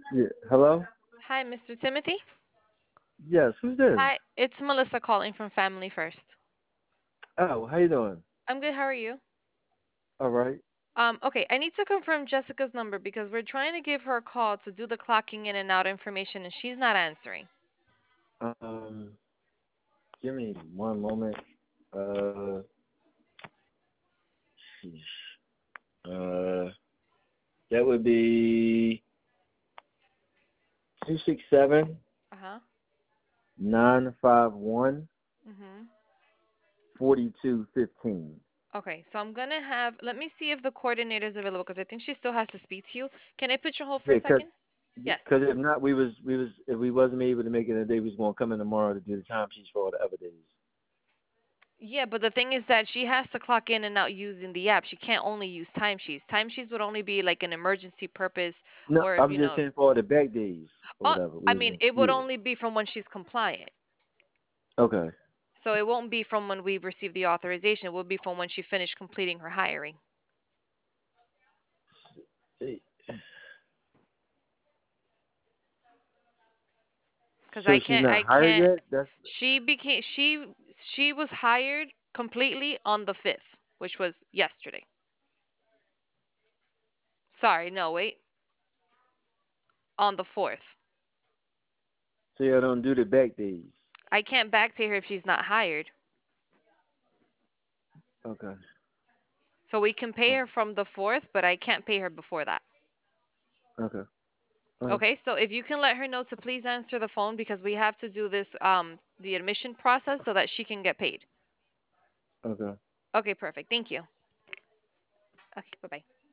Yeah. Hello? Hi, Mr. Timothy. Yes, who's this? Hi, it's Melissa calling from Family First. Oh, how you doing? I'm good. How are you? All right. Okay, I need to confirm Jessica's number because we're trying to give her a call to do the clocking in and out information and she's not answering. Um, Give me one moment. Uh, sheesh. Uh, that would be 267 Uh-huh. 951 Mm-hmm. 4215. Okay, so I'm gonna have, let me see if the coordinator is available because I think she still has to speak to you. Can I put you on hold for a Yeah, second? Yes. cause if not, if we wasn't able to make it today, we was gonna come in tomorrow to do the time sheets for all the other days. Yeah, but the thing is that she has to clock in and out using the app. She can't only use timesheets. Timesheets would only be like an emergency purpose No, or if I'm just saying for all the back days or oh, whatever. I We was mean, gonna, it would yeah. only be from when she's compliant. Okay. So it won't be from when we receive the authorization. It will be from when she finished completing her hiring. Because So she's I not hired can't. yet. That's She was hired completely on the 5th, which was yesterday. Sorry, no, wait, on the 4th. so y'all don't do the back days. I can't backpay her if she's not hired. Okay. So we can pay Oh, her from the 4th, but I can't pay her before that. okay. Okay. Okay, so if you can let her know to please answer the phone because we have to do this the admission process so that she can get paid. Okay. Okay, perfect. Thank you. Okay, bye-bye.